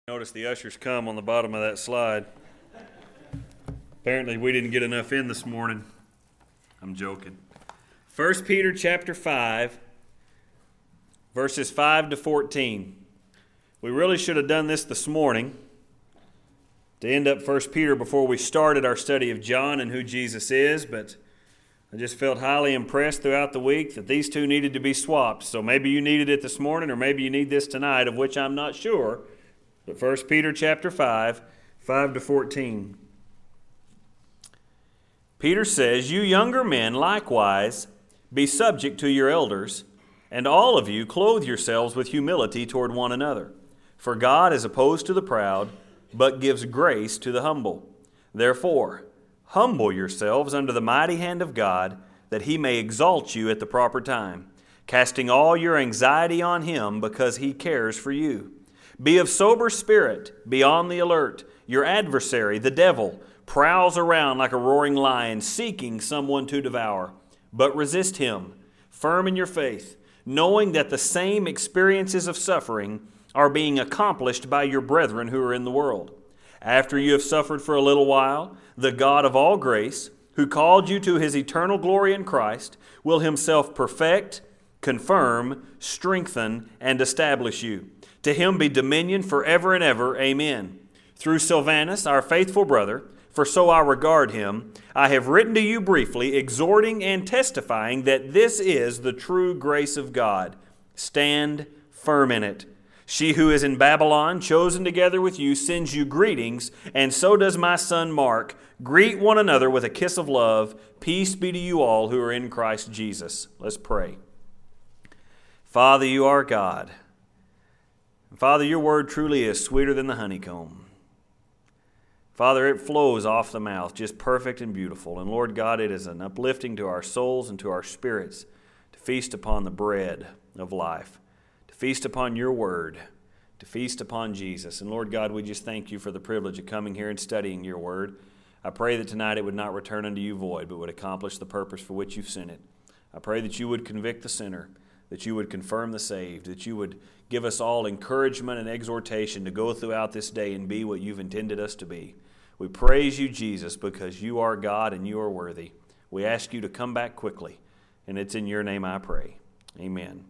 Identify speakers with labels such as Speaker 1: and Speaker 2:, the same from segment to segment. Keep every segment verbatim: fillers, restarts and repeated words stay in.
Speaker 1: Notice the ushers come on the bottom of that slide. Apparently we didn't get enough in this morning. I'm joking. First Peter chapter five, verses five to fourteen. We really should have done this this morning to end up First Peter before we started our study of John and who Jesus is, but I just felt highly impressed throughout the week that these two needed to be swapped. So maybe you needed it this morning or maybe you need this tonight, of which I'm not sure. But First Peter chapter five, five to fourteen. Peter says, "You younger men likewise be subject to your elders, and all of you clothe yourselves with humility toward one another. For God is opposed to the proud, but gives grace to the humble. Therefore, humble yourselves under the mighty hand of God, that He may exalt you at the proper time, casting all your anxiety on Him, because He cares for you. Be of sober spirit, be on the alert. Your adversary, the devil, prowls around like a roaring lion, seeking someone to devour. But resist him, firm in your faith, knowing that the same experiences of suffering are being accomplished by your brethren who are in the world. After you have suffered for a little while, the God of all grace, who called you to His eternal glory in Christ, will Himself perfect, confirm, strengthen, and establish you. To Him be dominion forever and ever. Amen. Through Silvanus, our faithful brother, for so I regard him, I have written to you briefly, exhorting and testifying that this is the true grace of God. Stand firm in it. She who is in Babylon, chosen together with you, sends you greetings, and so does my son Mark. Greet one another with a kiss of love. Peace be to you all who are in Christ Jesus." Let's pray. Father, you are God. Father, your word truly is sweeter than the honeycomb. Father, it flows off the mouth, just perfect and beautiful. And Lord God, it is an uplifting to our souls and to our spirits to feast upon the bread of life, to feast upon your word, to feast upon Jesus. And Lord God, we just thank you for the privilege of coming here and studying your word. I pray that tonight it would not return unto you void, but would accomplish the purpose for which you've sent it. I pray that you would convict the sinner, that you would confirm the saved, that you would give us all encouragement and exhortation to go throughout this day and be what you've intended us to be. We praise you, Jesus, because you are God and you are worthy. We ask you to come back quickly, and it's in your name I pray. Amen.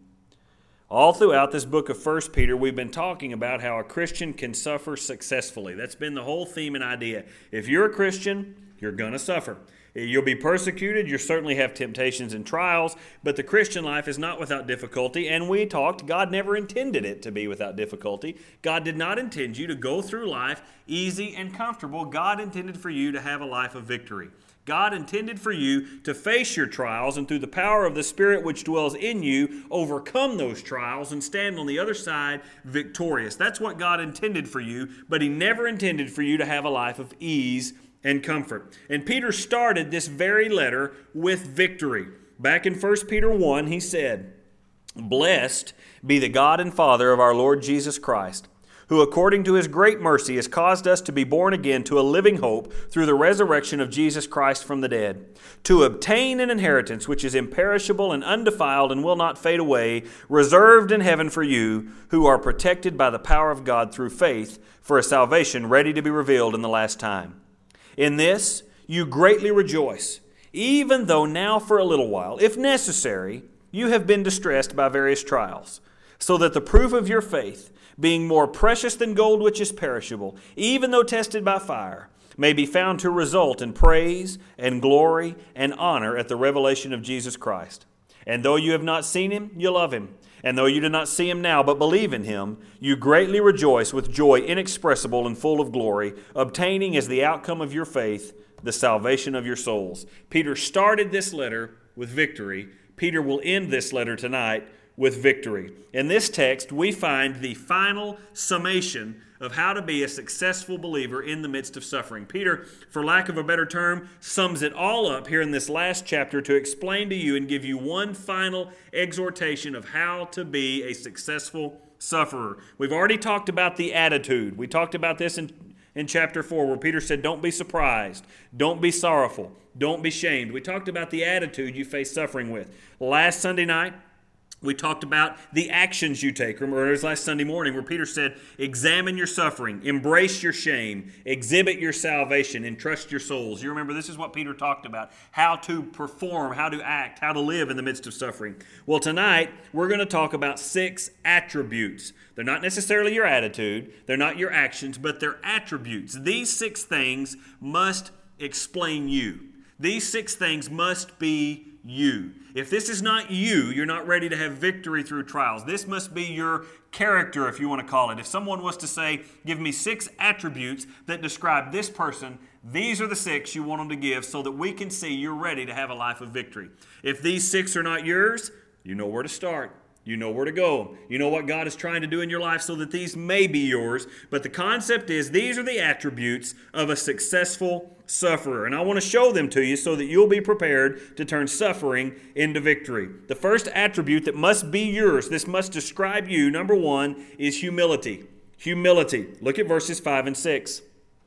Speaker 1: All throughout this book of First Peter, we've been talking about how a Christian can suffer successfully. That's been the whole theme and idea. If you're a Christian, you're going to suffer. You'll be persecuted. You'll certainly have temptations and trials, but the Christian life is not without difficulty. And we talked, God never intended it to be without difficulty. God did not intend you to go through life easy and comfortable. God intended for you to have a life of victory. God intended for you to face your trials and through the power of the Spirit which dwells in you, overcome those trials and stand on the other side victorious. That's what God intended for you, but He never intended for you to have a life of ease and comfort. And Peter started this very letter with victory. Back in First Peter one, he said, "Blessed be the God and Father of our Lord Jesus Christ, who according to His great mercy has caused us to be born again to a living hope through the resurrection of Jesus Christ from the dead, to obtain an inheritance which is imperishable and undefiled and will not fade away, reserved in heaven for you, who are protected by the power of God through faith, for a salvation ready to be revealed in the last time. In this you greatly rejoice, even though now for a little while, if necessary, you have been distressed by various trials, so that the proof of your faith, being more precious than gold which is perishable, even though tested by fire, may be found to result in praise and glory and honor at the revelation of Jesus Christ. And though you have not seen Him, you love Him. And though you do not see Him now, but believe in Him, you greatly rejoice with joy inexpressible and full of glory, obtaining as the outcome of your faith the salvation of your souls." Peter started this letter with victory. Peter will end this letter tonight with victory. In this text, we find the final summation of how to be a successful believer in the midst of suffering. Peter, for lack of a better term, sums it all up here in this last chapter to explain to you and give you one final exhortation of how to be a successful sufferer. We've already talked about the attitude. We talked about this in, in chapter four where Peter said, don't be surprised, don't be sorrowful, don't be shamed. We talked about the attitude you face suffering with. Last Sunday night, We talked about the actions you take. Remember, it was last Sunday morning where Peter said, examine your suffering, embrace your shame, exhibit your salvation, and trust your souls. You remember, this is what Peter talked about, how to perform, how to act, how to live in the midst of suffering. Well, tonight, we're going to talk about six attributes. They're not necessarily your attitude, they're not your actions, but they're attributes. These six things must explain you. These six things must be you. If this is not you, you're not ready to have victory through trials. This must be your character, if you want to call it. If someone was to say, give me six attributes that describe this person, these are the six you want them to give so that we can see you're ready to have a life of victory. If these six are not yours, you know where to start. You know where to go. You know what God is trying to do in your life so that these may be yours. But the concept is these are the attributes of a successful sufferer. And I want to show them to you so that you'll be prepared to turn suffering into victory. The first attribute that must be yours, this must describe you, number one, is humility. Humility. Look at verses five and six.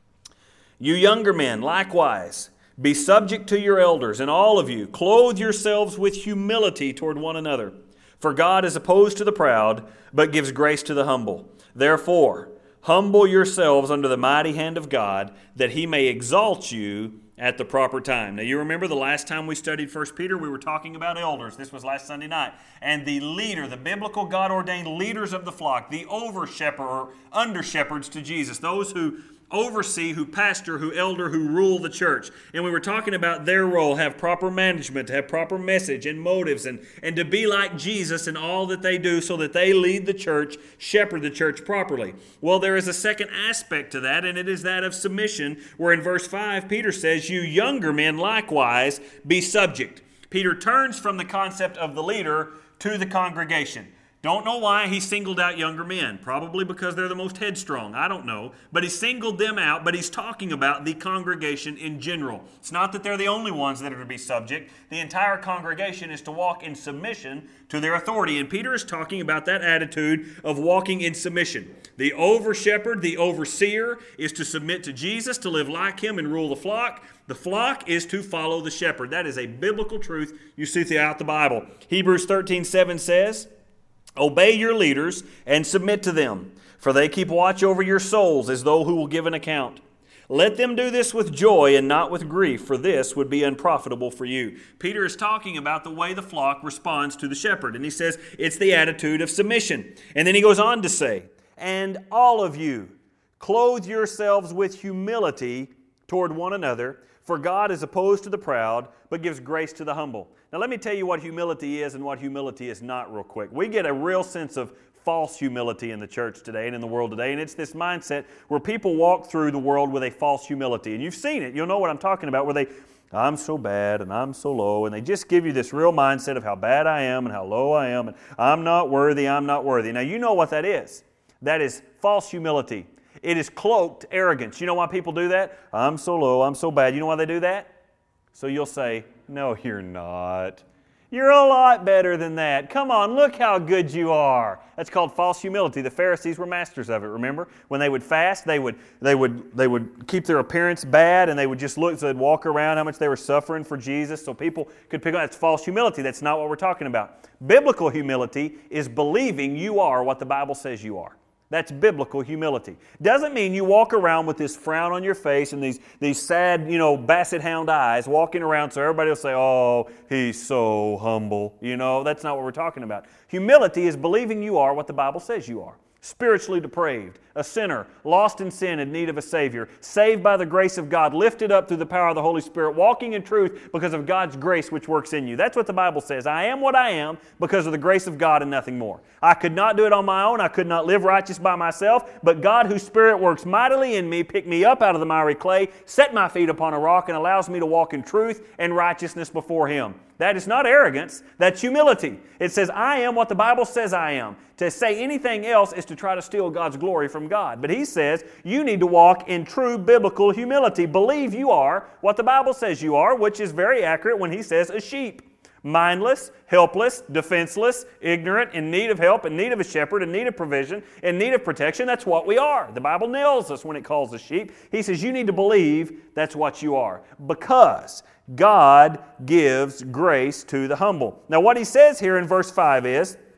Speaker 1: You younger men, likewise, be subject to your elders, and all of you, clothe yourselves with humility toward one another. For God is opposed to the proud, but gives grace to the humble. Therefore, humble yourselves under the mighty hand of God, that He may exalt you at the proper time. Now, you remember the last time we studied First Peter, we were talking about elders. This was last Sunday night. And the leader, the biblical God-ordained leaders of the flock, the over-shepherd or under-shepherds to Jesus, those who oversee, who pastor, who elder, who rule the church. And we were talking about their role, have proper management, to have proper message and motives, and, and to be like Jesus in all that they do so that they lead the church, shepherd the church properly. Well, there is a second aspect to that, and it is that of submission, where in verse five, Peter says, you younger men likewise be subject. Peter turns from the concept of the leader to the congregation. Don't know why he singled out younger men. Probably because they're the most headstrong. I don't know. But he singled them out, but he's talking about the congregation in general. It's not that they're the only ones that are to be subject. The entire congregation is to walk in submission to their authority. And Peter is talking about that attitude of walking in submission. The over-shepherd, the overseer, is to submit to Jesus, to live like Him and rule the flock. The flock is to follow the shepherd. That is a biblical truth you see throughout the Bible. Hebrews thirteen seven says, obey your leaders and submit to them, for they keep watch over your souls as though who will give an account. Let them do this with joy and not with grief, for this would be unprofitable for you. Peter is talking about the way the flock responds to the shepherd, and he says it's the attitude of submission. And then he goes on to say, and all of you, clothe yourselves with humility toward one another, for God is opposed to the proud, but gives grace to the humble. Now let me tell you what humility is and what humility is not real quick. We get a real sense of false humility in the church today and in the world today, and it's this mindset where people walk through the world with a false humility. And you've seen it. You'll know what I'm talking about, where they, I'm so bad and I'm so low, and they just give you this real mindset of how bad I am and how low I am, and I'm not worthy, I'm not worthy. Now you know what that is. That is false humility. It is cloaked arrogance. You know why people do that? I'm so low, I'm so bad. You know why they do that? So you'll say, no, you're not. You're a lot better than that. Come on, look how good you are. That's called false humility. The Pharisees were masters of it, remember? When they would fast, they would they would they would keep their appearance bad, and they would just look, so they'd walk around how much they were suffering for Jesus so people could pick up. That's false humility. That's not what we're talking about. Biblical humility is believing you are what the Bible says you are. That's biblical humility. Doesn't mean you walk around with this frown on your face and these, these sad, you know, basset hound eyes walking around so everybody will say, oh, he's so humble. You know, that's not what we're talking about. Humility is believing you are what the Bible says you are. Spiritually depraved, a sinner, lost in sin in need of a Savior, saved by the grace of God, lifted up through the power of the Holy Spirit, walking in truth because of God's grace which works in you. That's what the Bible says. I am what I am because of the grace of God and nothing more. I could not do it on my own. I could not live righteous by myself, but God, whose Spirit works mightily in me, picked me up out of the miry clay, set my feet upon a rock, and allows me to walk in truth and righteousness before Him. That is not arrogance, that's humility. It says, I am what the Bible says I am. To say anything else is to try to steal God's glory from God. But He says, you need to walk in true biblical humility. Believe you are what the Bible says you are, which is very accurate when He says a sheep. Mindless, helpless, defenseless, ignorant, in need of help, in need of a shepherd, in need of provision, in need of protection. That's what we are. The Bible nails us when it calls us sheep. He says you need to believe that's what you are, because God gives grace to the humble. Now what He says here in verse five is,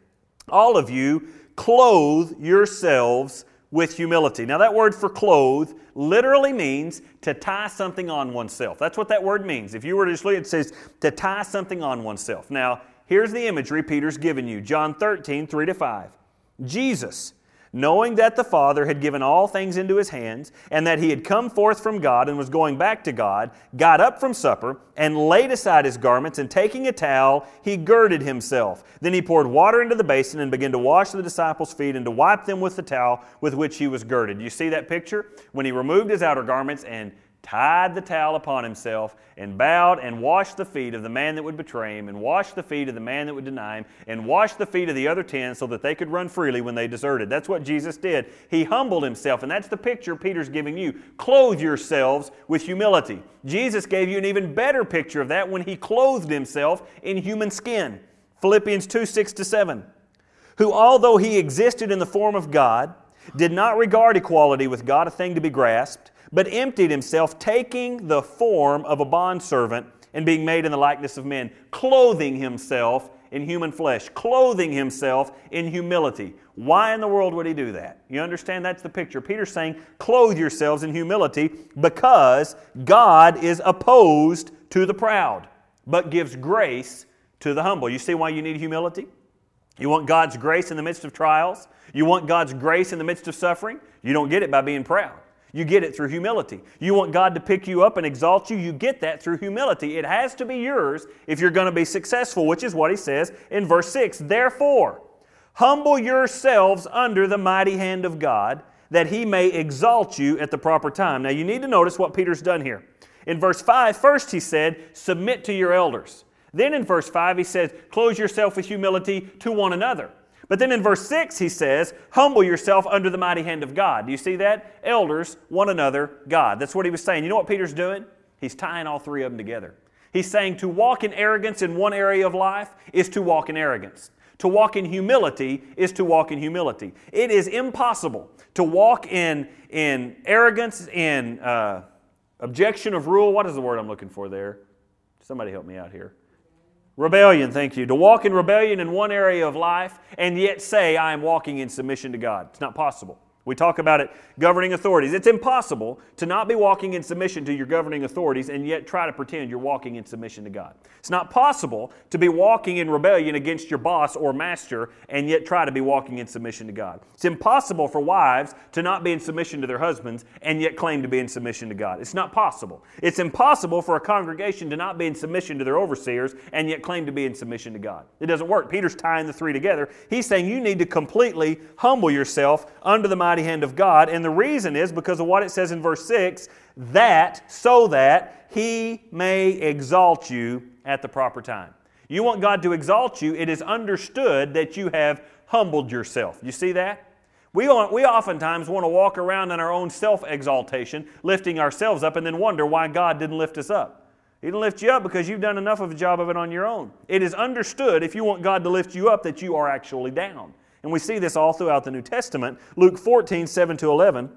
Speaker 1: all of you clothe yourselves with humility. Now that word for clothe literally means to tie something on oneself. That's what that word means. If you were to just look, it says to tie something on oneself. Now, here's the imagery Peter's given you. John thirteen, three to five. Jesus, knowing that the Father had given all things into His hands, and that He had come forth from God and was going back to God, got up from supper, and laid aside His garments, and taking a towel, He girded Himself. Then He poured water into the basin and began to wash the disciples' feet and to wipe them with the towel with which He was girded. You see that picture? When He removed His outer garments and tied the towel upon Himself, and bowed and washed the feet of the man that would betray Him, and washed the feet of the man that would deny Him, and washed the feet of the other ten so that they could run freely when they deserted. That's what Jesus did. He humbled Himself, and that's the picture Peter's giving you. Clothe yourselves with humility. Jesus gave you an even better picture of that when He clothed Himself in human skin. Philippians two, six to seven. Who, although He existed in the form of God, did not regard equality with God a thing to be grasped, but emptied Himself, taking the form of a bondservant and being made in the likeness of men, clothing Himself in human flesh, clothing Himself in humility. Why in the world would He do that? You understand? That's the picture. Peter's saying, clothe yourselves in humility because God is opposed to the proud, but gives grace to the humble. You see why you need humility? You want God's grace in the midst of trials? You want God's grace in the midst of suffering? You don't get it by being proud. You get it through humility. You want God to pick you up and exalt you? You get that through humility. It has to be yours if you're going to be successful, which is what he says in verse six. Therefore, humble yourselves under the mighty hand of God, that He may exalt you at the proper time. Now you need to notice what Peter's done here. In verse five, first he said, submit to your elders. Then in verse five he says, clothe yourself with humility to one another. But then in verse six he says, humble yourself under the mighty hand of God. Do you see that? Elders, one another, God. That's what he was saying. You know what Peter's doing? He's tying all three of them together. He's saying to walk in arrogance in one area of life is to walk in arrogance. To walk in humility is to walk in humility. It is impossible to walk in, in arrogance, in uh, objection of rule. What is the word I'm looking for there? Somebody help me out here. Rebellion, thank you. To walk in rebellion in one area of life and yet say, I am walking in submission to God. It's not possible. We talk about it, governing authorities. It's impossible to not be walking in submission to your governing authorities and yet try to pretend you're walking in submission to God. It's not possible to be walking in rebellion against your boss or master and yet try to be walking in submission to God. It's impossible for wives to not be in submission to their husbands and yet claim to be in submission to God. It's not possible. It's impossible for a congregation to not be in submission to their overseers and yet claim to be in submission to God. It doesn't work. Peter's tying the three together. He's saying you need to completely humble yourself under the mighty hand of God, and the reason is because of what it says in verse six, that, so that He may exalt you at the proper time. You want God to exalt you, it is understood that you have humbled yourself. You see that? We, want, we oftentimes want to walk around in our own self-exaltation, lifting ourselves up, and then wonder why God didn't lift us up. He didn't lift you up because you've done enough of a job of it on your own. It is understood, if you want God to lift you up, that you are actually down. And we see this all throughout the New Testament. Luke fourteen, seven to eleven.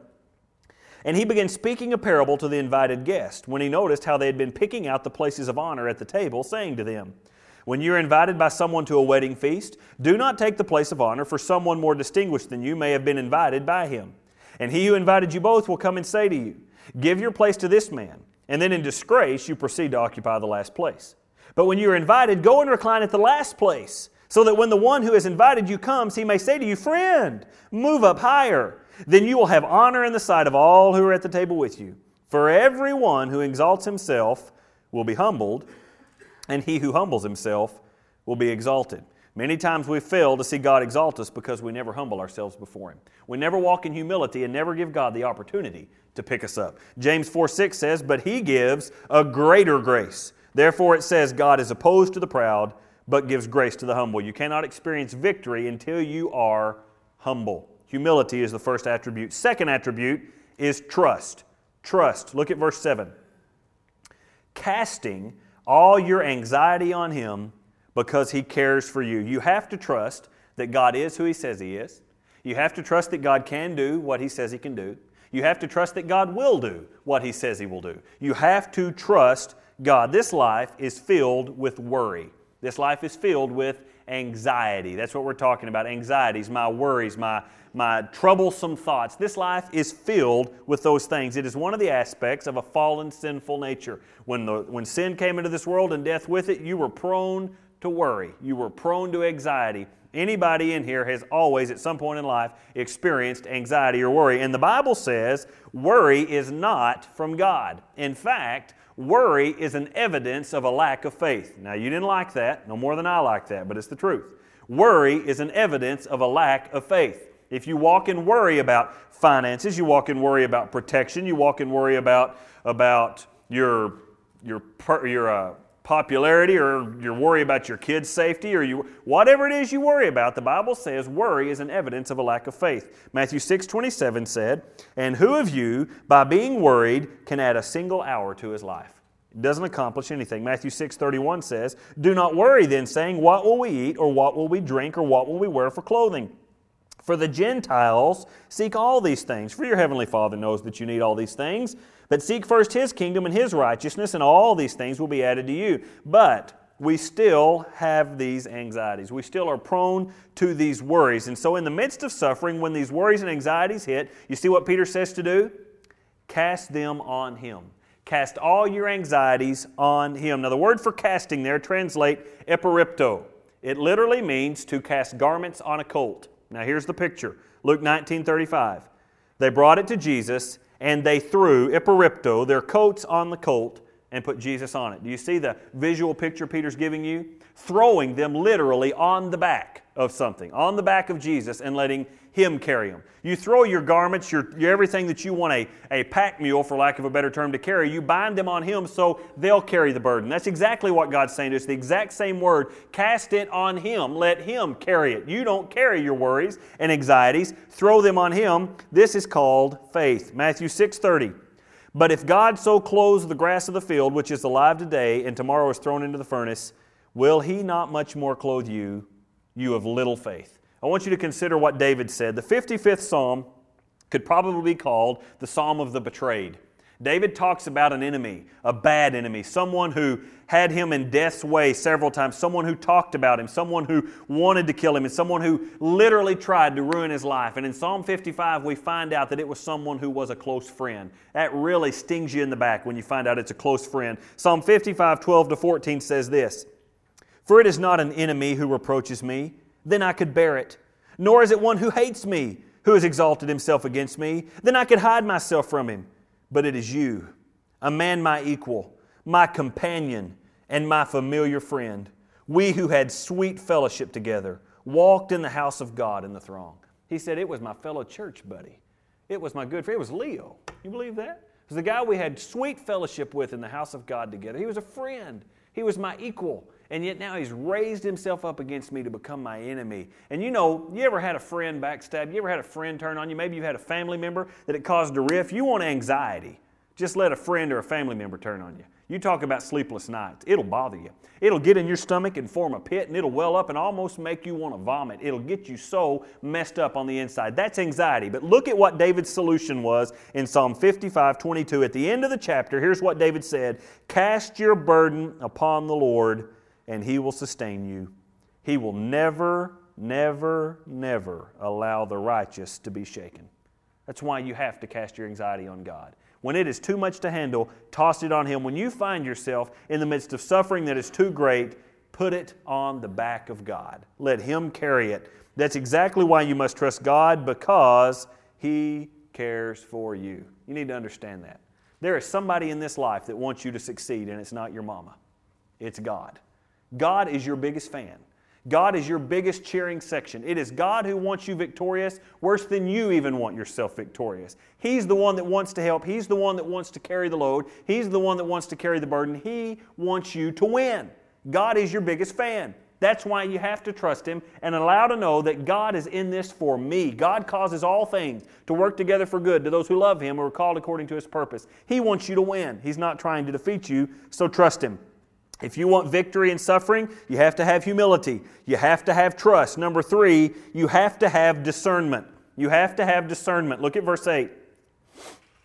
Speaker 1: And He began speaking a parable to the invited guest when He noticed how they had been picking out the places of honor at the table, saying to them, when you are invited by someone to a wedding feast, do not take the place of honor, for someone more distinguished than you may have been invited by him. And he who invited you both will come and say to you, give your place to this man. And then in disgrace you proceed to occupy the last place. But when you are invited, go and recline at the last place, so that when the one who has invited you comes, he may say to you, friend, move up higher. Then you will have honor in the sight of all who are at the table with you. For everyone who exalts himself will be humbled, and he who humbles himself will be exalted. Many times we fail to see God exalt us because we never humble ourselves before Him. We never walk in humility and never give God the opportunity to pick us up. James four six says, but He gives a greater grace. Therefore it says, God is opposed to the proud, but gives grace to the humble. You cannot experience victory until you are humble. Humility is the first attribute. Second attribute is trust. Trust. Look at verse seven. Casting all your anxiety on Him because He cares for you. You have to trust that God is who He says He is. You have to trust that God can do what He says He can do. You have to trust that God will do what He says He will do. You have to trust God. This life is filled with worry. This life is filled with anxiety. That's what we're talking about. Anxieties, my worries, my, my troublesome thoughts. This life is filled with those things. It is one of the aspects of a fallen, sinful nature. When, the, when sin came into this world and death with it, you were prone to worry. You were prone to anxiety. Anybody in here has always, at some point in life, experienced anxiety or worry. And the Bible says worry is not from God. In fact, worry is an evidence of a lack of faith. Now, you didn't like that, no more than I like that, but it's the truth. Worry is an evidence of a lack of faith. If you walk in worry about finances, you walk in worry about protection, you walk in worry about, about your, your, your uh, popularity, or you're worried about your kids' safety, or you whatever it is you worry about, the Bible says worry is an evidence of a lack of faith. Matthew six twenty-seven said, "And who of you, by being worried, can add a single hour to his life?" It doesn't accomplish anything. Matthew six thirty-one says, "Do not worry then, saying, what will we eat, or what will we drink, or what will we wear for clothing? For the Gentiles seek all these things, for your heavenly Father knows that you need all these things. But seek first His kingdom and His righteousness, and all these things will be added to you." But we still have these anxieties. We still are prone to these worries. And so in the midst of suffering, when these worries and anxieties hit, you see what Peter says to do? Cast them on Him. Cast all your anxieties on Him. Now the word for casting there translate eperipto. It literally means to cast garments on a colt. Now here's the picture. Luke nineteen thirty-five. They brought it to Jesus, and they threw, eperipto, their coats on the colt and put Jesus on it. Do you see the visual picture Peter's giving you? Throwing them literally on the back of something, on the back of Jesus, and letting Him carry them. You throw your garments, your, your everything that you want a, a pack mule, for lack of a better term, to carry, you bind them on Him so they'll carry the burden. That's exactly what God's saying to us. The exact same word. Cast it on Him. Let Him carry it. You don't carry your worries and anxieties. Throw them on Him. This is called faith. Matthew six thirty. "But if God so clothes the grass of the field, which is alive today, and tomorrow is thrown into the furnace, will He not much more clothe you, you of little faith?" I want you to consider what David said. The fifty-fifth Psalm could probably be called the Psalm of the betrayed. David talks about an enemy, a bad enemy, someone who had him in death's way several times, someone who talked about him, someone who wanted to kill him, and someone who literally tried to ruin his life. And in Psalm fifty-five, we find out that it was someone who was a close friend. That really stings you in the back when you find out it's a close friend. Psalm fifty-five, twelve to fourteen says this, "For it is not an enemy who reproaches me, then I could bear it. Nor is it one who hates me, who has exalted himself against me, then I could hide myself from him. But it is you, a man my equal, my companion, and my familiar friend. We who had sweet fellowship together, walked in the house of God in the throng." He said, it was my fellow church buddy. It was my good friend. It was Leo. You believe that? It was the guy we had sweet fellowship with in the house of God together. He was a friend. He was my equal. And yet now he's raised himself up against me to become my enemy. And you know, you ever had a friend backstab? You ever had a friend turn on you? Maybe you had a family member that it caused a rift. You want anxiety. Just let a friend or a family member turn on you. You talk about sleepless nights. It'll bother you. It'll get in your stomach and form a pit, and it'll well up and almost make you want to vomit. It'll get you so messed up on the inside. That's anxiety. But look at what David's solution was in Psalm fifty-five twenty-two. At the end of the chapter, here's what David said, "Cast your burden upon the Lord, and He will sustain you. He will never, never, never allow the righteous to be shaken." That's why you have to cast your anxiety on God. When it is too much to handle, toss it on Him. When you find yourself in the midst of suffering that is too great, put it on the back of God. Let Him carry it. That's exactly why you must trust God, because He cares for you. You need to understand that. There is somebody in this life that wants you to succeed, and it's not your mama. It's God. God is your biggest fan. God is your biggest cheering section. It is God who wants you victorious, worse than you even want yourself victorious. He's the one that wants to help. He's the one that wants to carry the load. He's the one that wants to carry the burden. He wants you to win. God is your biggest fan. That's why you have to trust Him and allow to know that God is in this for me. God causes all things to work together for good to those who love Him, who are called according to His purpose. He wants you to win. He's not trying to defeat you, so trust Him. If you want victory in suffering, you have to have humility. You have to have trust. Number three, you have to have discernment. You have to have discernment. Look at verse eight.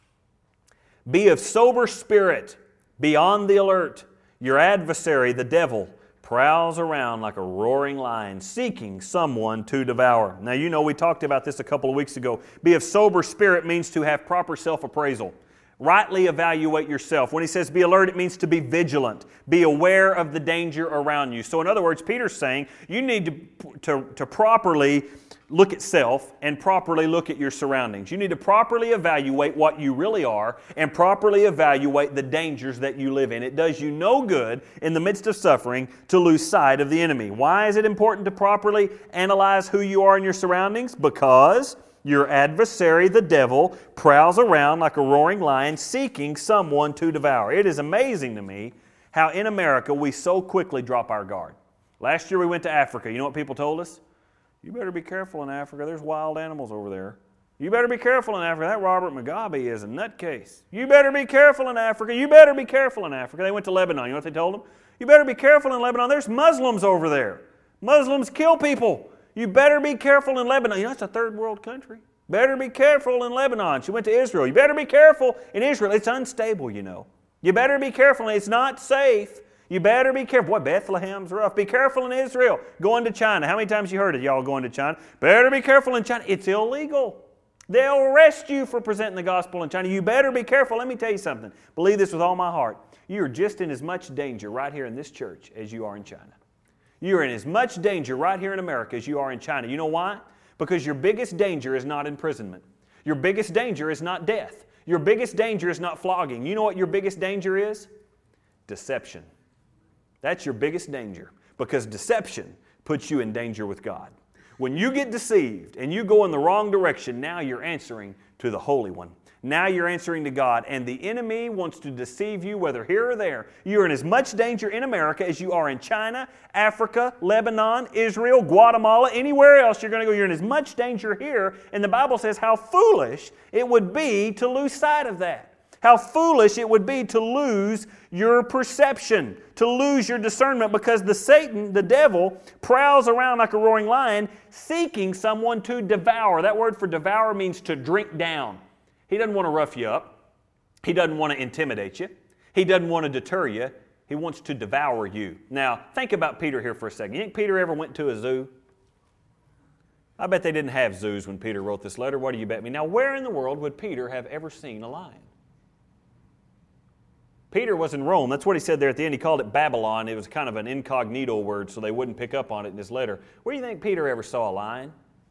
Speaker 1: "Be of sober spirit, be on the alert. Your adversary, the devil, prowls around like a roaring lion, seeking someone to devour. Now, you know, we talked about this a couple of weeks ago. Be of sober spirit means to have proper self-appraisal. Rightly evaluate yourself. When he says be alert, it means to be vigilant. Be aware of the danger around you. So in other words, Peter's saying you need to, to, to properly look at self and properly look at your surroundings. You need to properly evaluate what you really are and properly evaluate the dangers that you live in. It does you no good in the midst of suffering to lose sight of the enemy. Why is it important to properly analyze who you are in your surroundings? Because your adversary, the devil, prowls around like a roaring lion seeking someone to devour. It is amazing to me how in America we so quickly drop our guard. Last year we went to Africa. You know what people told us? You better be careful in Africa. There's wild animals over there. You better be careful in Africa. That Robert Mugabe is a nutcase. You better be careful in Africa. You better be careful in Africa. They went to Lebanon. You know what they told them? You better be careful in Lebanon. There's Muslims over there. Muslims kill people. You better be careful in Lebanon. You know, it's a third world country. Better be careful in Lebanon. She went to Israel. You better be careful in Israel. It's unstable, you know. You better be careful. It's not safe. You better be careful. Boy, Bethlehem's rough. Be careful in Israel. Going to China. How many times you heard it, y'all going to China? Better be careful in China. It's illegal. They'll arrest you for presenting the gospel in China. You better be careful. Let me tell you something. Believe this with all my heart. You are just in as much danger right here in this church as you are in China. You're in as much danger right here in America as you are in China. You know why? Because your biggest danger is not imprisonment. Your biggest danger is not death. Your biggest danger is not flogging. You know what your biggest danger is? Deception. That's your biggest danger, because deception puts you in danger with God. When you get deceived and you go in the wrong direction, now you're answering to the Holy One. Now you're answering to God, and the enemy wants to deceive you whether here or there. You're in as much danger in America as you are in China, Africa, Lebanon, Israel, Guatemala, anywhere else you're going to go. You're in as much danger here, and the Bible says how foolish it would be to lose sight of that. How foolish it would be to lose your perception, to lose your discernment, because the Satan, the devil, prowls around like a roaring lion seeking someone to devour. That word for devour means to drink down. He doesn't want to rough you up. He doesn't want to intimidate you. He doesn't want to deter you. He wants to devour you. Now, think about Peter here for a second. You think Peter ever went to a zoo? I bet they didn't have zoos when Peter wrote this letter. What do you bet me? Now, where in the world would Peter have ever seen a lion? Peter was in Rome. That's what he said there at the end. He called it Babylon. It was kind of an incognito word, so they wouldn't pick up on it in his letter. Where do you think Peter ever saw a lion?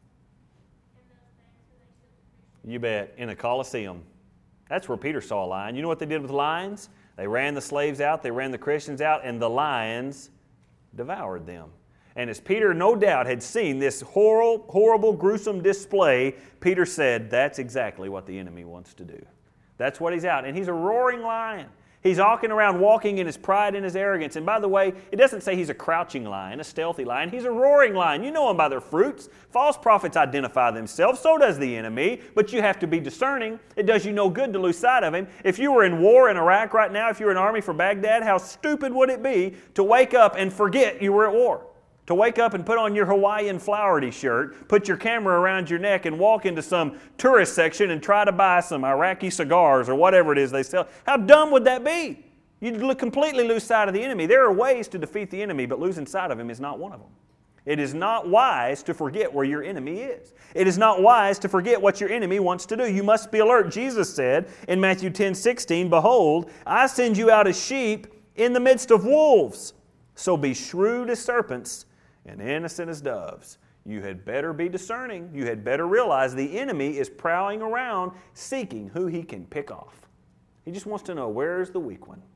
Speaker 1: You bet, in a Colosseum. That's where Peter saw a lion. You know what they did with lions? They ran the slaves out, they ran the Christians out, and the lions devoured them. And as Peter no doubt had seen this horrible, horrible, gruesome display, Peter said, that's exactly what the enemy wants to do. That's what he's out. And he's a roaring lion. He's walking around, walking in his pride and his arrogance. And by the way, it doesn't say he's a crouching lion, a stealthy lion. He's a roaring lion. You know them by their fruits. False prophets identify themselves. So does the enemy. But you have to be discerning. It does you no good to lose sight of him. If you were in war in Iraq right now, if you were in army for Baghdad, how stupid would it be to wake up and forget you were at war? To wake up and put on your Hawaiian flowery shirt, put your camera around your neck and walk into some tourist section and try to buy some Iraqi cigars or whatever it is they sell. How dumb would that be? You'd completely lose sight of the enemy. There are ways to defeat the enemy, but losing sight of him is not one of them. It is not wise to forget where your enemy is. It is not wise to forget what your enemy wants to do. You must be alert. Jesus said in Matthew ten sixteen, "Behold, I send you out as sheep in the midst of wolves. So be shrewd as serpents and innocent as doves." You had better be discerning. You had better realize the enemy is prowling around seeking who he can pick off. He just wants to know, where's the weak one?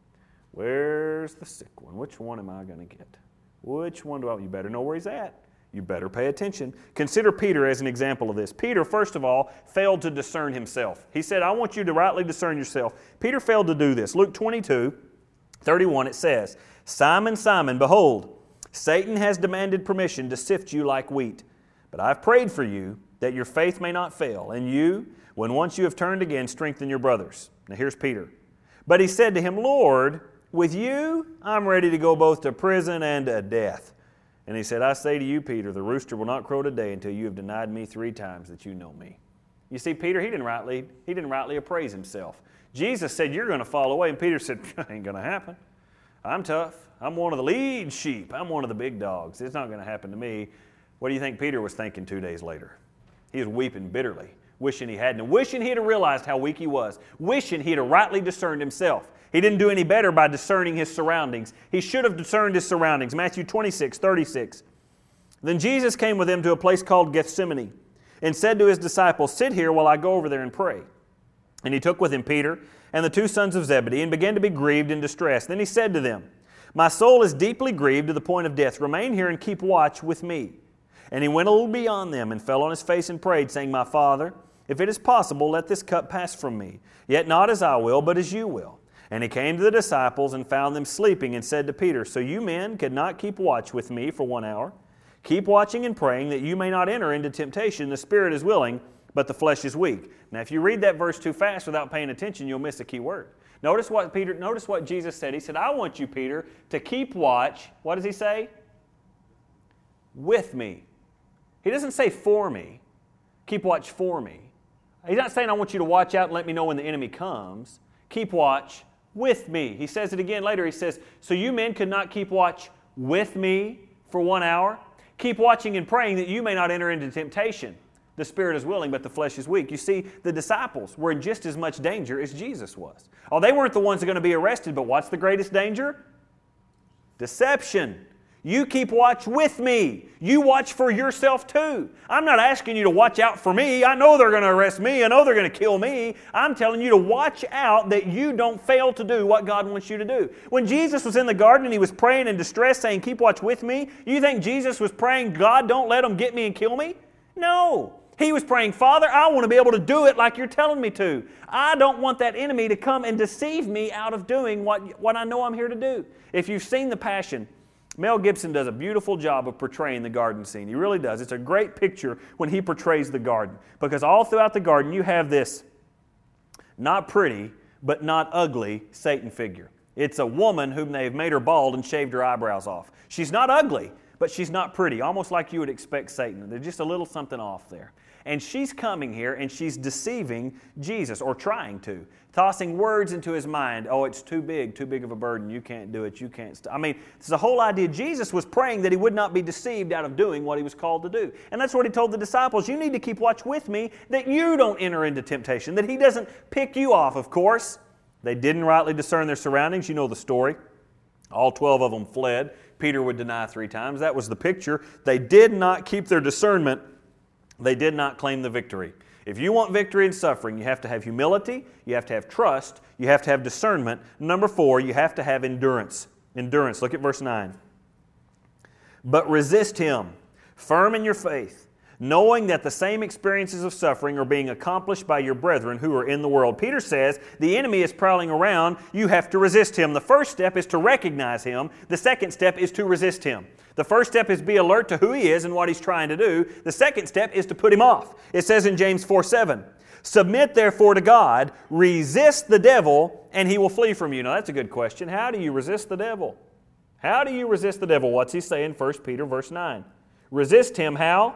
Speaker 1: Where's the sick one? Which one am I going to get? Which one do I... You better know where he's at. You better pay attention. Consider Peter as an example of this. Peter, first of all, failed to discern himself. He said, I want you to rightly discern yourself. Peter failed to do this. Luke twenty-two, thirty-one, it says, Simon, Simon, behold, Satan has demanded permission to sift you like wheat. But I've prayed for you that your faith may not fail. And you, when once you have turned again, strengthen your brothers. Now here's Peter. But he said to him, Lord, with you I'm ready to go both to prison and to death. And he said, I say to you, Peter, the rooster will not crow today until you have denied me three times that you know me. You see, Peter, he didn't rightly, he didn't rightly appraise himself. Jesus said, you're going to fall away. And Peter said, that ain't going to happen. I'm tough. I'm one of the lead sheep. I'm one of the big dogs. It's not going to happen to me. What do you think Peter was thinking two days later? He was weeping bitterly, wishing he hadn't, wishing he'd have realized how weak he was, wishing he'd have rightly discerned himself. He didn't do any better by discerning his surroundings. He should have discerned his surroundings. Matthew twenty-six, thirty-six. Then Jesus came with him to a place called Gethsemane and said to his disciples, "Sit here while I go over there and pray." And he took with him Peter and the two sons of Zebedee and began to be grieved and distressed. Then he said to them, "My soul is deeply grieved to the point of death. Remain here and keep watch with me." And he went a little beyond them and fell on his face and prayed, saying, "My Father, if it is possible, let this cup pass from me. Yet not as I will, but as you will." And he came to the disciples and found them sleeping and said to Peter, "So you men could not keep watch with me for one hour? Keep watching and praying that you may not enter into temptation. The spirit is willing, but the flesh is weak." Now, if you read that verse too fast without paying attention, you'll miss a key word. Notice what Peter. Notice what Jesus said. He said, "I want you, Peter, to keep watch." What does he say? With me. He doesn't say for me. Keep watch for me. He's not saying I want you to watch out and let me know when the enemy comes. Keep watch with me. He says it again later. He says, "So you men could not keep watch with me for one hour? Keep watching and praying that you may not enter into temptation. The spirit is willing, but the flesh is weak." You see, the disciples were in just as much danger as Jesus was. Oh, they weren't the ones that are going to be arrested, but what's the greatest danger? Deception. You keep watch with me. You watch for yourself too. I'm not asking you to watch out for me. I know they're going to arrest me. I know they're going to kill me. I'm telling you to watch out that you don't fail to do what God wants you to do. When Jesus was in the garden and He was praying in distress saying, "Keep watch with me," you think Jesus was praying, "God, don't let them get me and kill me"? No. He was praying, "Father, I want to be able to do it like you're telling me to. I don't want that enemy to come and deceive me out of doing what, what I know I'm here to do." If you've seen The Passion, Mel Gibson does a beautiful job of portraying the garden scene. He really does. It's a great picture when he portrays the garden. Because all throughout the garden you have this not pretty, but not ugly Satan figure. It's a woman whom they've made her bald and shaved her eyebrows off. She's not ugly, but she's not pretty, almost like you would expect Satan. There's just a little something off there. And she's coming here and she's deceiving Jesus, or trying to, tossing words into his mind. "Oh, it's too big, too big of a burden. You can't do it. You can't." St-. I mean, it's the whole idea. Jesus was praying that he would not be deceived out of doing what he was called to do. And that's what he told the disciples. You need to keep watch with me that you don't enter into temptation, that he doesn't pick you off, of course. They didn't rightly discern their surroundings. You know the story. All twelve of them fled. Peter would deny three times. That was the picture. They did not keep their discernment. They did not claim the victory. If you want victory in suffering, you have to have humility, you have to have trust, you have to have discernment. Number four, you have to have endurance. Endurance. Look at verse nine. "But resist him, firm in your faith, knowing that the same experiences of suffering are being accomplished by your brethren who are in the world." Peter says the enemy is prowling around. You have to resist him. The first step is to recognize him. The second step is to resist him. The first step is be alert to who he is and what he's trying to do. The second step is to put him off. It says in James four seven, "Submit therefore to God, resist the devil, and he will flee from you." Now that's a good question. How do you resist the devil? How do you resist the devil? What's he saying? First Peter verse nine. Resist him how?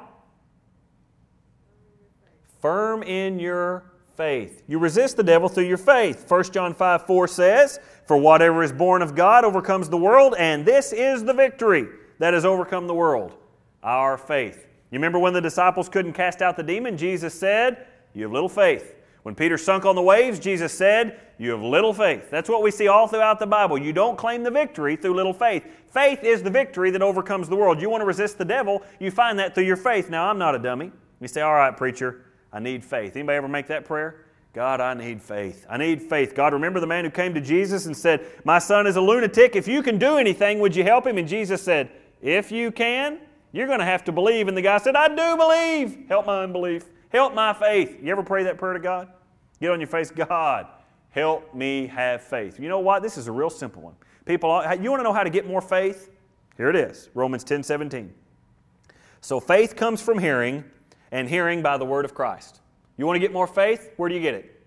Speaker 1: Firm in your faith. You resist the devil through your faith. First John five four says, "For whatever is born of God overcomes the world, and this is the victory that has overcome the world, our faith." You remember when the disciples couldn't cast out the demon? Jesus said, "You have little faith." When Peter sunk on the waves, Jesus said, "You have little faith." That's what we see all throughout the Bible. You don't claim the victory through little faith. Faith is the victory that overcomes the world. You want to resist the devil, you find that through your faith. Now, I'm not a dummy. You say, "All right, preacher, I need faith." Anybody ever make that prayer? God, I need faith. I need faith. God, remember the man who came to Jesus and said, "My son is a lunatic. If you can do anything, would you help him?" And Jesus said, "If you can, you're going to have to believe." And the guy said, "I do believe. Help my unbelief. Help my faith." You ever pray that prayer to God? Get on your face, "God, help me have faith." You know what? This is a real simple one. People, you want to know how to get more faith? Here it is, Romans ten seventeen. "So faith comes from hearing, and hearing by the word of Christ." You want to get more faith? Where do you get it?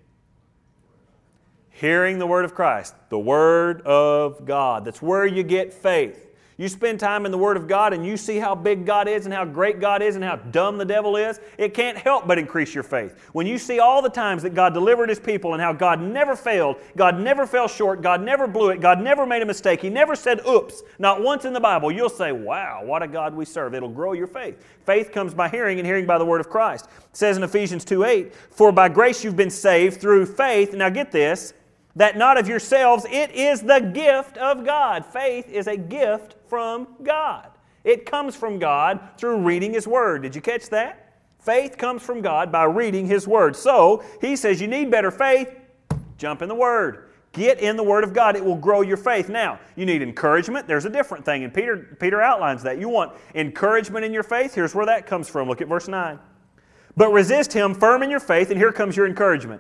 Speaker 1: Hearing the word of Christ, the word of God. That's where you get faith. You spend time in the Word of God and you see how big God is and how great God is and how dumb the devil is, it can't help but increase your faith. When you see all the times that God delivered His people and how God never failed, God never fell short, God never blew it, God never made a mistake, He never said oops, not once in the Bible, you'll say, wow, what a God we serve. It'll grow your faith. Faith comes by hearing and hearing by the Word of Christ. It says in Ephesians two eight, for by grace you've been saved through faith. Now get this, that not of yourselves, it is the gift of God. Faith is a gift from God. It comes from God through reading His Word. Did you catch that? Faith comes from God by reading His Word. So, He says you need better faith, jump in the Word. Get in the Word of God. It will grow your faith. Now, you need encouragement. There's a different thing, and Peter, Peter outlines that. You want encouragement in your faith? Here's where that comes from. Look at verse nine. But resist him firm in your faith, and here comes your encouragement.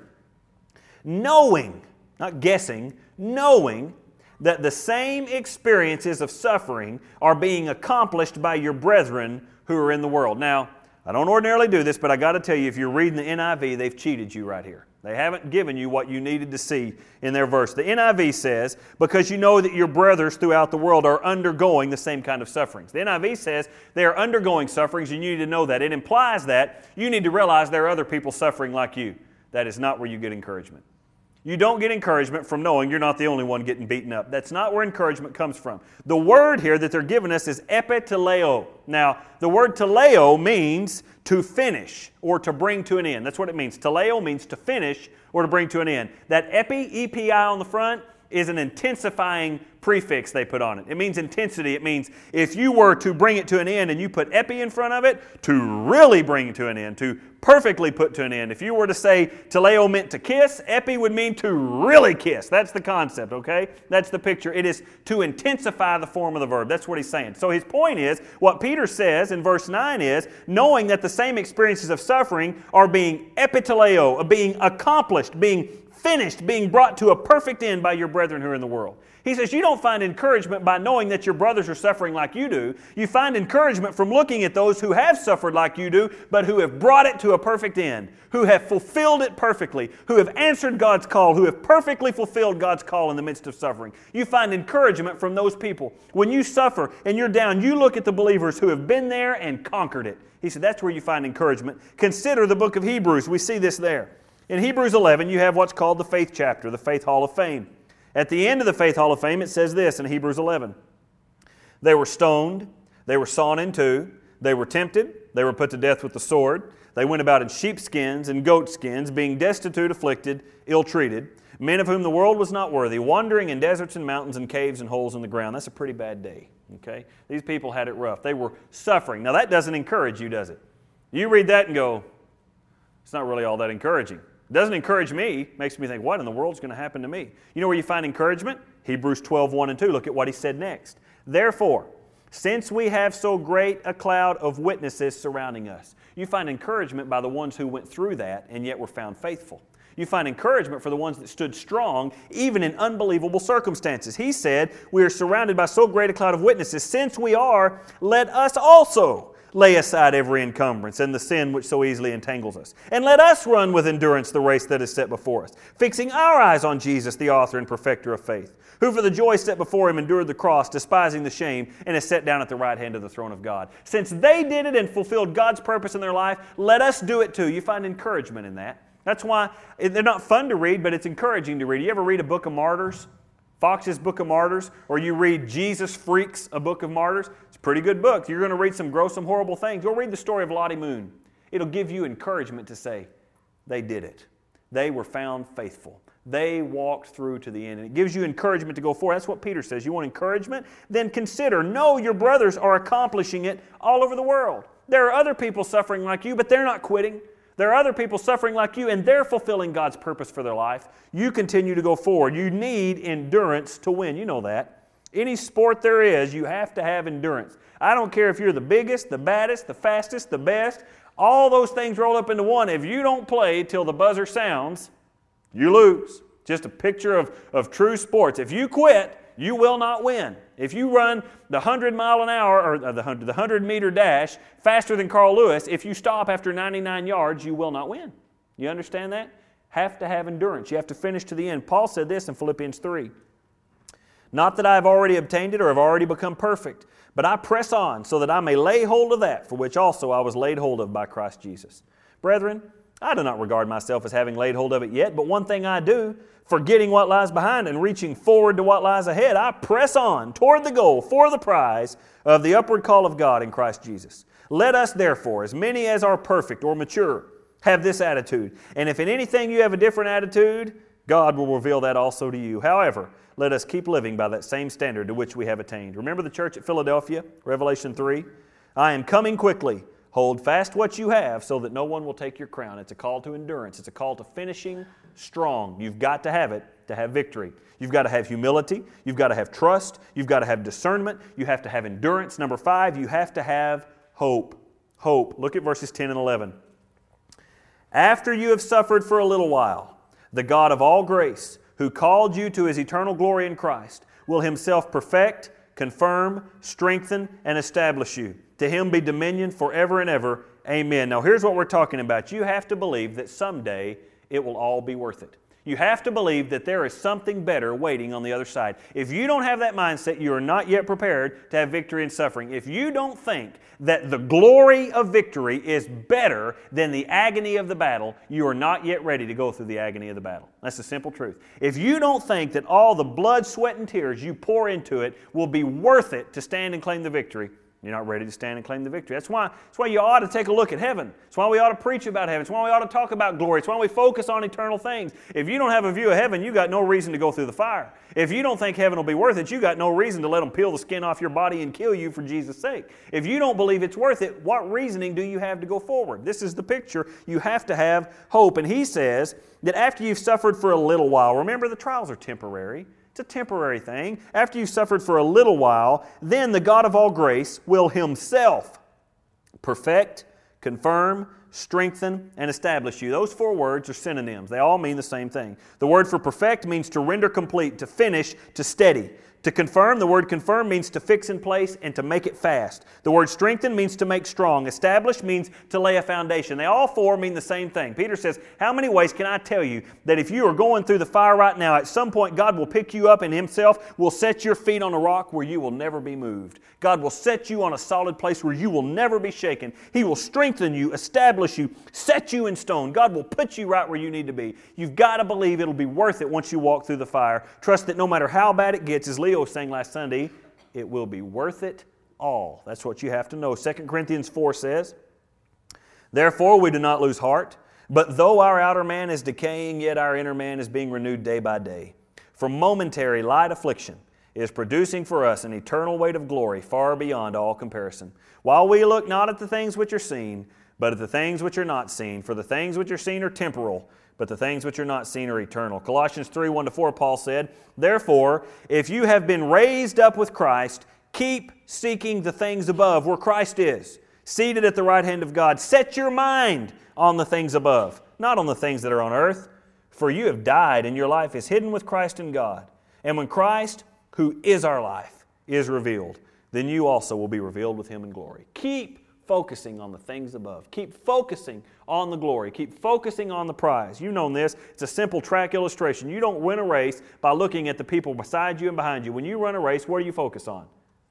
Speaker 1: Knowing, not guessing, knowing that the same experiences of suffering are being accomplished by your brethren who are in the world. Now, I don't ordinarily do this, but I got to tell you, if you're reading the N I V, they've cheated you right here. They haven't given you what you needed to see in their verse. The N I V says, because you know that your brothers throughout the world are undergoing the same kind of sufferings. The N I V says they are undergoing sufferings, and you need to know that. It implies that you need to realize there are other people suffering like you. That is not where you get encouragement. You don't get encouragement from knowing you're not the only one getting beaten up. That's not where encouragement comes from. The word here that they're giving us is epiteleo. Now, the word teleo means to finish or to bring to an end. That's what it means. Teleo means to finish or to bring to an end. That epi, E P I on the front, is an intensifying prefix they put on it. It means intensity. It means if you were to bring it to an end and you put epi in front of it, to really bring it to an end, to perfectly put to an end. If you were to say teleo meant to kiss, epi would mean to really kiss. That's the concept, okay? That's the picture. It is to intensify the form of the verb. That's what he's saying. So his point is, what Peter says in verse nine is, knowing that the same experiences of suffering are being epiteleo, being accomplished, being finished, being brought to a perfect end by your brethren who are in the world. He says you don't find encouragement by knowing that your brothers are suffering like you do. You find encouragement from looking at those who have suffered like you do, but who have brought it to a perfect end, who have fulfilled it perfectly, who have answered God's call, who have perfectly fulfilled God's call in the midst of suffering. You find encouragement from those people. When you suffer and you're down, you look at the believers who have been there and conquered it. He said that's where you find encouragement. Consider the book of Hebrews. We see this there. In Hebrews eleven, you have what's called the faith chapter, the Faith Hall of Fame. At the end of the Faith Hall of Fame, it says this in Hebrews eleven. They were stoned, they were sawn in two, they were tempted, they were put to death with the sword, they went about in sheepskins and goatskins, being destitute, afflicted, ill-treated, men of whom the world was not worthy, wandering in deserts and mountains and caves and holes in the ground. That's a pretty bad day, okay? These people had it rough. They were suffering. Now that doesn't encourage you, does it? You read that and go, it's not really all that encouraging. It doesn't encourage me. Makes me think, what in the world is going to happen to me? You know where you find encouragement? Hebrews twelve, one and two. Look at what he said next. Therefore, since we have so great a cloud of witnesses surrounding us. You find encouragement by the ones who went through that and yet were found faithful. You find encouragement for the ones that stood strong even in unbelievable circumstances. He said, we are surrounded by so great a cloud of witnesses. Since we are, let us also lay aside every encumbrance and the sin which so easily entangles us. And let us run with endurance the race that is set before us, fixing our eyes on Jesus, the author and perfecter of faith, who for the joy set before him endured the cross, despising the shame, and is set down at the right hand of the throne of God. Since they did it and fulfilled God's purpose in their life, let us do it too. You find encouragement in that. That's why they're not fun to read, but it's encouraging to read. You ever read a book of martyrs? Fox's Book of Martyrs, or you read Jesus Freaks, a Book of Martyrs. It's a pretty good book. You're going to read some gruesome, horrible things. Go read the story of Lottie Moon. It'll give you encouragement to say, they did it. They were found faithful. They walked through to the end. And it gives you encouragement to go forward. That's what Peter says. You want encouragement? Then consider, know your brothers are accomplishing it all over the world. There are other people suffering like you, but they're not quitting. There are other people suffering like you, and they're fulfilling God's purpose for their life. You continue to go forward. You need endurance to win. You know that. Any sport there is, you have to have endurance. I don't care if you're the biggest, the baddest, the fastest, the best. All those things roll up into one. If you don't play till the buzzer sounds, you lose. Just a picture of, of true sports. If you quit, you will not win. If you run the one hundred mile an hour or the one hundred meter dash faster than Carl Lewis, if you stop after ninety-nine yards, you will not win. You understand that? Have to have endurance. You have to finish to the end. Paul said this in Philippians three. Not that I have already obtained it or have already become perfect, but I press on so that I may lay hold of that for which also I was laid hold of by Christ Jesus. Brethren, I do not regard myself as having laid hold of it yet, but one thing I do, forgetting what lies behind and reaching forward to what lies ahead, I press on toward the goal for the prize of the upward call of God in Christ Jesus. Let us therefore, as many as are perfect or mature, have this attitude. And if in anything you have a different attitude, God will reveal that also to you. However, let us keep living by that same standard to which we have attained. Remember the church at Philadelphia, Revelation three? I am coming quickly. Hold fast what you have so that no one will take your crown. It's a call to endurance. It's a call to finishing strong. You've got to have it to have victory. You've got to have humility. You've got to have trust. You've got to have discernment. You have to have endurance. Number five, you have to have hope. Hope. Look at verses ten and eleven. After you have suffered for a little while, the God of all grace, who called you to His eternal glory in Christ, will Himself perfect, confirm, strengthen, and establish you. To Him be dominion forever and ever. Amen. Now here's what we're talking about. You have to believe that someday it will all be worth it. You have to believe that there is something better waiting on the other side. If you don't have that mindset, you are not yet prepared to have victory in suffering. If you don't think that the glory of victory is better than the agony of the battle, you are not yet ready to go through the agony of the battle. That's the simple truth. If you don't think that all the blood, sweat, and tears you pour into it will be worth it to stand and claim the victory, you're not ready to stand and claim the victory. That's why, that's why you ought to take a look at heaven. That's why we ought to preach about heaven. It's why we ought to talk about glory. It's why we focus on eternal things. If you don't have a view of heaven, you got no reason to go through the fire. If you don't think heaven will be worth it, you got no reason to let them peel the skin off your body and kill you for Jesus' sake. If you don't believe it's worth it, what reasoning do you have to go forward? This is the picture. You have to have hope. And he says that after you've suffered for a little while, remember the trials are temporary. It's a temporary thing. After you've suffered for a little while, then the God of all grace will Himself perfect, confirm, strengthen, and establish you. Those four words are synonyms. They all mean the same thing. The word for perfect means to render complete, to finish, to steady. To confirm, the word confirm means to fix in place and to make it fast. The word strengthen means to make strong. Establish means to lay a foundation. They all four mean the same thing. Peter says, how many ways can I tell you that if you are going through the fire right now, at some point God will pick you up and Himself will set your feet on a rock where you will never be moved. God will set you on a solid place where you will never be shaken. He will strengthen you, establish you, set you in stone. God will put you right where you need to be. You've got to believe it'll be worth it once you walk through the fire. Trust that no matter how bad it gets, as Leo was saying last Sunday, it will be worth it all. That's what you have to know. Second Corinthians four says, therefore we do not lose heart, but though our outer man is decaying, yet our inner man is being renewed day by day. For momentary light affliction is producing for us an eternal weight of glory far beyond all comparison. While we look not at the things which are seen, but at the things which are not seen. For the things which are seen are temporal, but the things which are not seen are eternal. Colossians three, one to four, Paul said, therefore, if you have been raised up with Christ, keep seeking the things above where Christ is, seated at the right hand of God. Set your mind on the things above, not on the things that are on earth. For you have died, and your life is hidden with Christ in God. And when Christ, who is our life, is revealed, then you also will be revealed with Him in glory. Keep focusing on the things above. Keep focusing on the glory. Keep focusing on the prize. You know this. It's a simple track illustration. You don't win a race by looking at the people beside you and behind you. When you run a race, what do you focus on?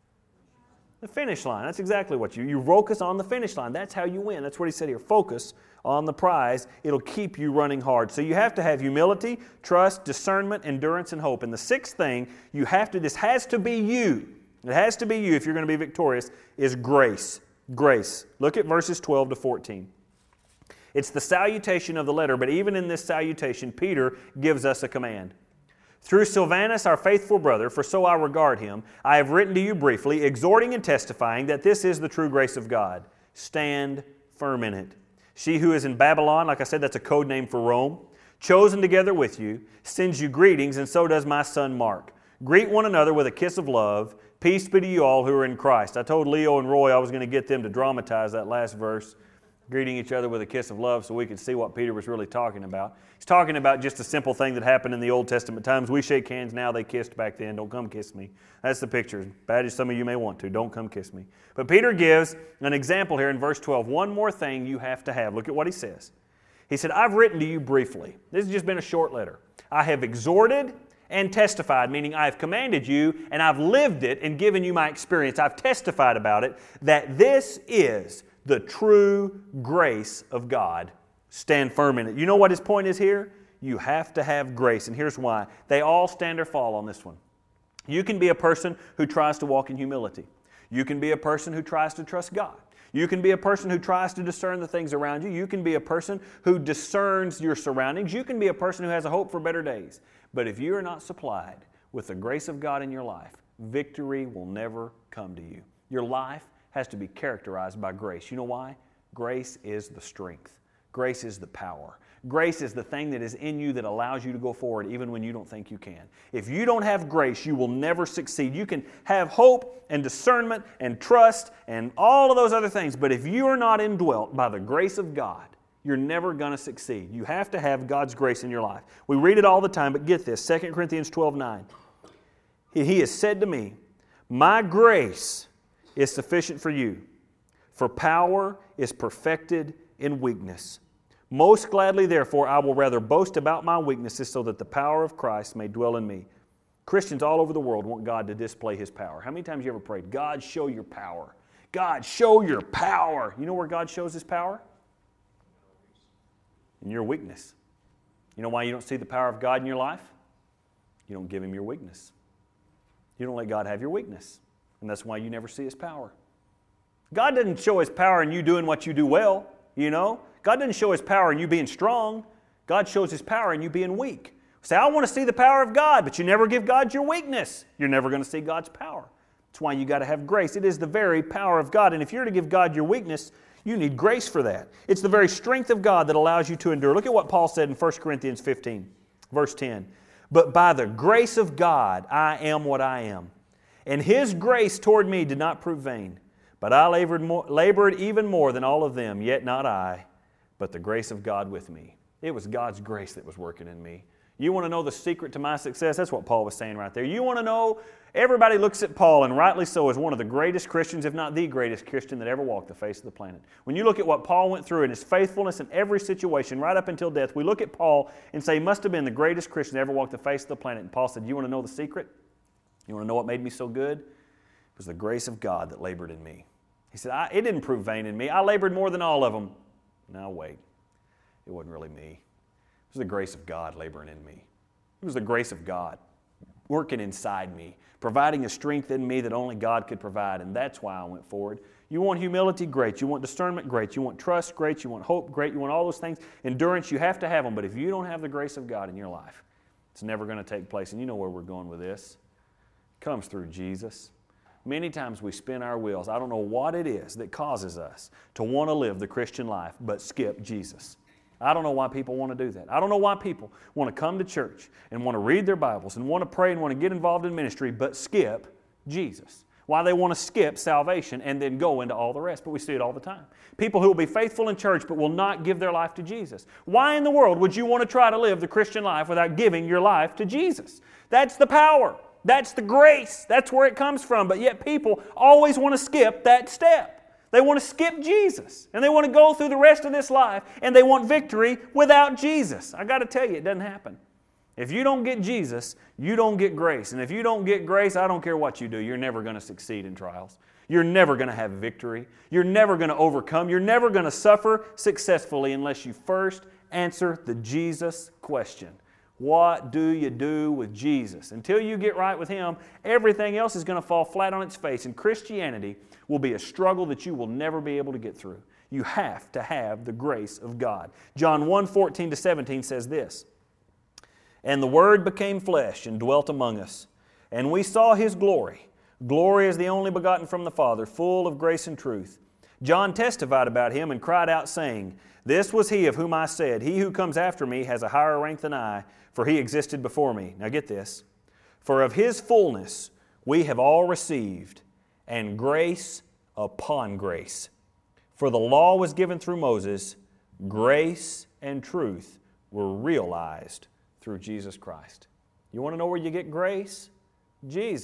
Speaker 1: The finish line. That's exactly what you, you focus on the finish line. That's how you win. That's what he said here. Focus on the prize. It'll keep you running hard. So you have to have humility, trust, discernment, endurance, and hope. And the sixth thing, you have to, this has to be you. It has to be you if you're going to be victorious, is grace. Grace. Look at verses twelve to fourteen. It's the salutation of the letter, but even in this salutation, Peter gives us a command. Through Silvanus, our faithful brother, for so I regard him, I have written to you briefly, exhorting and testifying that this is the true grace of God. Stand firm in it. She who is in Babylon, like I said, that's a code name for Rome, chosen together with you, sends you greetings, and so does my son Mark. Greet one another with a kiss of love. Peace be to you all who are in Christ. I told Leo and Roy I was going to get them to dramatize that last verse, greeting each other with a kiss of love, so we could see what Peter was really talking about. He's talking about just a simple thing that happened in the Old Testament times. We shake hands now, they kissed back then. Don't come kiss me. That's the picture. As bad as some of you may want to, don't come kiss me. But Peter gives an example here in verse twelve. One more thing you have to have. Look at what he says. He said, I've written to you briefly. This has just been a short letter. I have exhorted and testified, meaning I have commanded you and I've lived it and given you my experience. I've testified about it, that this is the true grace of God. Stand firm in it. You know what his point is here? You have to have grace, and here's why. They all stand or fall on this one. You can be a person who tries to walk in humility. You can be a person who tries to trust God. You can be a person who tries to discern the things around you. You can be a person who discerns your surroundings. You can be a person who has a hope for better days. But if you are not supplied with the grace of God in your life, victory will never come to you. Your life has to be characterized by grace. You know why? Grace is the strength. Grace is the power. Grace is the thing that is in you that allows you to go forward even when you don't think you can. If you don't have grace, you will never succeed. You can have hope and discernment and trust and all of those other things, but if you are not indwelt by the grace of God, you're never going to succeed. You have to have God's grace in your life. We read it all the time, but get this, Second Corinthians twelve nine. He has said to me, my grace is sufficient for you, for power is perfected in weakness. Most gladly, therefore, I will rather boast about my weaknesses so that the power of Christ may dwell in me. Christians all over the world want God to display His power. How many times have you ever prayed, God, show your power? God, show your power. You know where God shows His power? In your weakness. You know why you don't see the power of God in your life? You don't give Him your weakness. You don't let God have your weakness. And that's why you never see His power. God doesn't show His power in you doing what you do well, you know. God doesn't show His power in you being strong. God shows His power in you being weak. Say, I want to see the power of God, but you never give God your weakness. You're never going to see God's power. That's why you got to have grace. It is the very power of God. And if you're to give God your weakness, you need grace for that. It's the very strength of God that allows you to endure. Look at what Paul said in First Corinthians fifteen, verse ten. But by the grace of God, I am what I am. And His grace toward me did not prove vain. But I labored, more, labored even more than all of them, yet not I, but the grace of God with me. It was God's grace that was working in me. You want to know the secret to my success? That's what Paul was saying right there. You want to know, everybody looks at Paul, and rightly so, as one of the greatest Christians, if not the greatest Christian that ever walked the face of the planet. When you look at what Paul went through and his faithfulness in every situation, right up until death, we look at Paul and say he must have been the greatest Christian that ever walked the face of the planet. And Paul said, you want to know the secret? You want to know what made me so good? It was the grace of God that labored in me. He said, I, it didn't prove vain in me. I labored more than all of them. Now wait, it wasn't really me. It was the grace of God laboring in me. It was the grace of God working inside me, providing a strength in me that only God could provide, and that's why I went forward. You want humility? Great. You want discernment? Great. You want trust? Great. You want hope? Great. You want all those things. Endurance, you have to have them, but if you don't have the grace of God in your life, it's never going to take place, and you know where we're going with this. It comes through Jesus. Many times we spin our wheels. I don't know what it is that causes us to want to live the Christian life, but skip Jesus. I don't know why people want to do that. I don't know why people want to come to church and want to read their Bibles and want to pray and want to get involved in ministry, but skip Jesus. Why they want to skip salvation and then go into all the rest. But we see it all the time. People who will be faithful in church but will not give their life to Jesus. Why in the world would you want to try to live the Christian life without giving your life to Jesus? That's the power. That's the grace. That's where it comes from. But yet people always want to skip that step. They want to skip Jesus. And they want to go through the rest of this life and they want victory without Jesus. I got to tell you, it doesn't happen. If you don't get Jesus, you don't get grace. And if you don't get grace, I don't care what you do, you're never going to succeed in trials. You're never going to have victory. You're never going to overcome. You're never going to suffer successfully unless you first answer the Jesus question. What do you do with Jesus? Until you get right with Him, everything else is going to fall flat on its face. And Christianity will be a struggle that you will never be able to get through. You have to have the grace of God. John one, fourteen to seventeen says this, And the Word became flesh and dwelt among us, and we saw His glory. Glory as the only begotten from the Father, full of grace and truth. John testified about Him and cried out, saying, This was He of whom I said, He who comes after me has a higher rank than I, for He existed before me. Now get this. For of His fullness we have all received, and grace upon grace. For the law was given through Moses, grace and truth were realized through Jesus Christ. You want to know where you get grace? Jesus.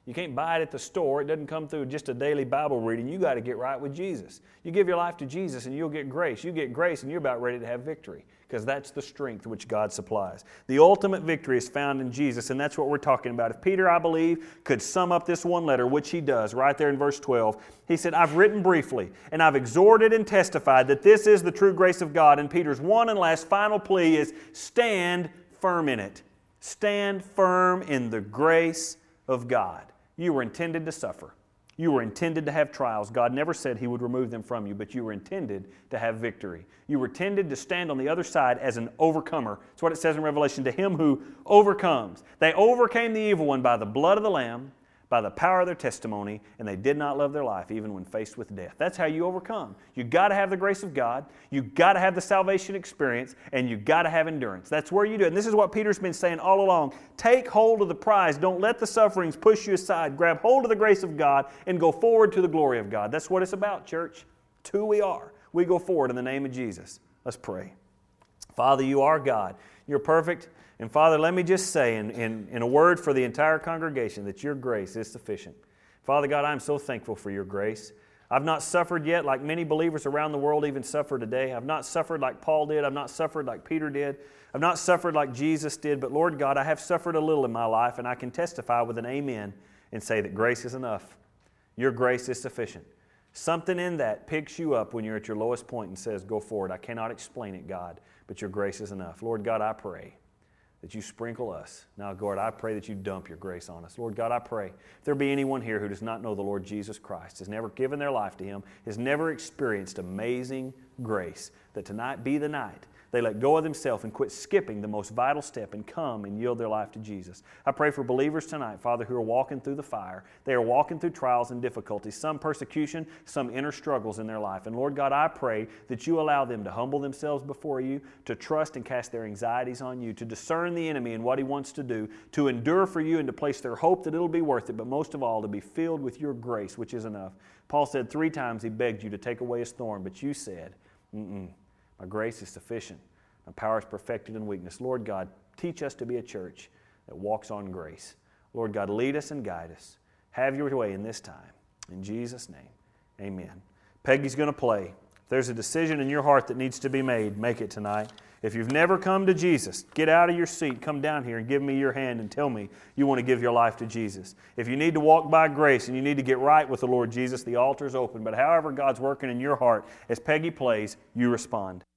Speaker 1: You can't buy it at the store. It doesn't come through just a daily Bible reading. You got to get right with Jesus. You give your life to Jesus and you'll get grace. You get grace and you're about ready to have victory, because that's the strength which God supplies. The ultimate victory is found in Jesus, and that's what we're talking about. If Peter, I believe, could sum up this one letter, which he does, right there in verse twelve, he said, I've written briefly, and I've exhorted and testified that this is the true grace of God. And Peter's one and last final plea is, stand firm in it. Stand firm in the grace of God. You were intended to suffer. You were intended to have trials. God never said He would remove them from you, but you were intended to have victory. You were intended to stand on the other side as an overcomer. That's what it says in Revelation, to him who overcomes. They overcame the evil one by the blood of the Lamb, by the power of their testimony, and they did not love their life even when faced with death. That's how you overcome. You've got to have the grace of God, you've got to have the salvation experience, and you've got to have endurance. That's where you do it. And this is what Peter's been saying all along. Take hold of the prize. Don't let the sufferings push you aside. Grab hold of the grace of God and go forward to the glory of God. That's what it's about, church. It's who we are. We go forward in the name of Jesus. Let's pray. Father, you are God. You're perfect. And Father, let me just say in, in, in a word for the entire congregation that your grace is sufficient. Father God, I'm so thankful for your grace. I've not suffered yet like many believers around the world even suffer today. I've not suffered like Paul did. I've not suffered like Peter did. I've not suffered like Jesus did. But Lord God, I have suffered a little in my life, and I can testify with an amen and say that grace is enough. Your grace is sufficient. Something in that picks you up when you're at your lowest point and says, go forward. I cannot explain it, God, but your grace is enough. Lord God, I pray that you sprinkle us. Now, God, I pray that you dump your grace on us. Lord God, I pray if there be anyone here who does not know the Lord Jesus Christ, has never given their life to Him, has never experienced amazing grace, that tonight be the night they let go of themselves and quit skipping the most vital step and come and yield their life to Jesus. I pray for believers tonight, Father, who are walking through the fire. They are walking through trials and difficulties, some persecution, some inner struggles in their life. And Lord God, I pray that you allow them to humble themselves before you, to trust and cast their anxieties on you, to discern the enemy and what he wants to do, to endure for you and to place their hope that it'll be worth it, but most of all, to be filled with your grace, which is enough. Paul said three times he begged you to take away his thorn, but you said, mm-mm. My grace is sufficient. My power is perfected in weakness. Lord God, teach us to be a church that walks on grace. Lord God, lead us and guide us. Have your way in this time. In Jesus' name, amen. Peggy's going to play. If there's a decision in your heart that needs to be made, make it tonight. If you've never come to Jesus, get out of your seat, come down here and give me your hand and tell me you want to give your life to Jesus. If you need to walk by grace and you need to get right with the Lord Jesus, the altar's open. But however God's working in your heart, as Peggy plays, you respond.